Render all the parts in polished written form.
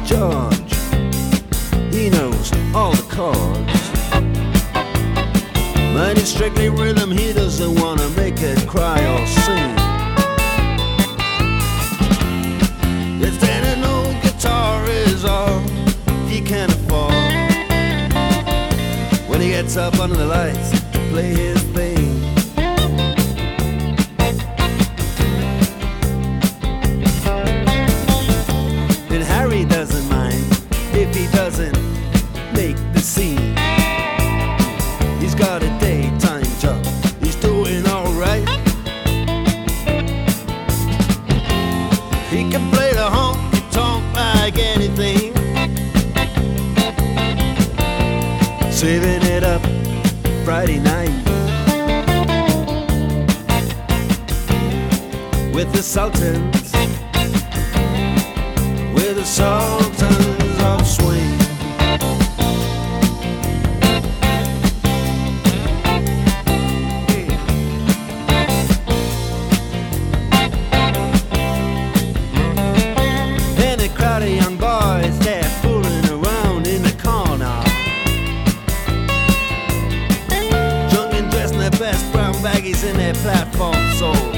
George, he knows all the chords. But it's strictly rhythm, he doesn't wanna make it cry or sing. If then an old guitar is all he can afford, when he gets up under the lights to play his thing. Then Harry doesn't mind if he doesn't make the scene. He's got a daytime job, he's doing alright. He can play the honky-tonk like anything, saving it up Friday night with the Sultans, with the Sultans of Swing. And a crowd of young boys, they're fooling around in the corner, drunk and dressed in their best brown baggies in their platform soles.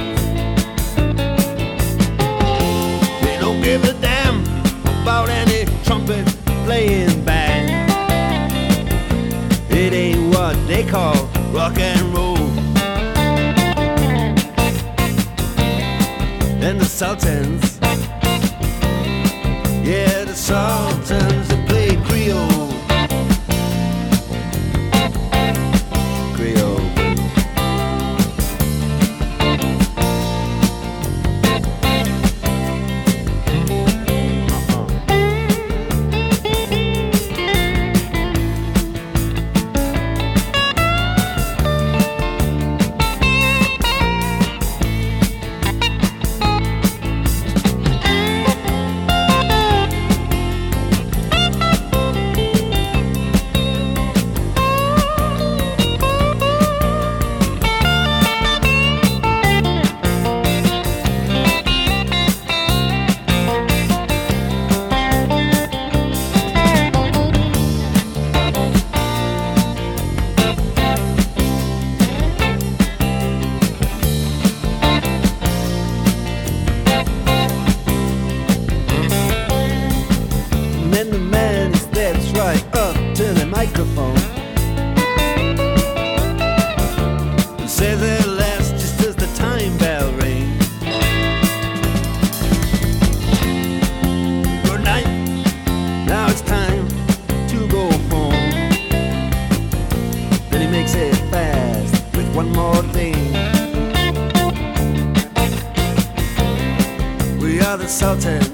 They don't give a damn about any trumpet playing band. It ain't what they call rock and roll. And the Sultans, yeah, the Sultans, they play Creole. Creole. And then the man steps right up to the microphone and says at last, just as the time bell rings, good night, now it's time to go home. Then he makes it fast with one more thing. We are the Sultans,